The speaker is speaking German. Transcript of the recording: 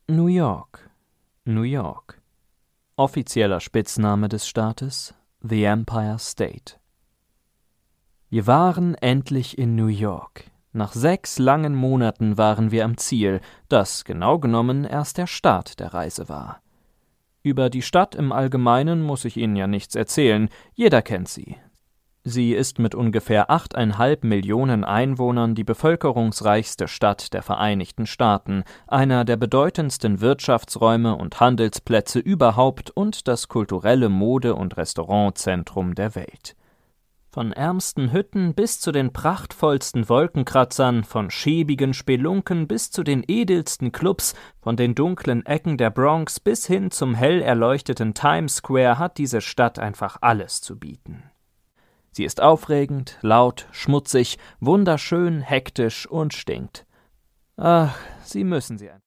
New York, New York. Offizieller Spitzname des Staates: The Empire State. Wir waren endlich in New York. Nach 6 langen Monaten waren wir am Ziel, das genau genommen erst der Start der Reise war. Über die Stadt im Allgemeinen muss ich Ihnen ja nichts erzählen, jeder kennt sie. Sie ist mit ungefähr 8,5 Millionen Einwohnern die bevölkerungsreichste Stadt der Vereinigten Staaten, einer der bedeutendsten Wirtschaftsräume und Handelsplätze überhaupt und das kulturelle Mode- und Restaurantzentrum der Welt. Von ärmsten Hütten bis zu den prachtvollsten Wolkenkratzern, von schäbigen Spelunken bis zu den edelsten Clubs, von den dunklen Ecken der Bronx bis hin zum hell erleuchteten Times Square hat diese Stadt einfach alles zu bieten. Sie ist aufregend, laut, schmutzig, wunderschön, hektisch und stinkt. Ach, Sie müssen sie einfach.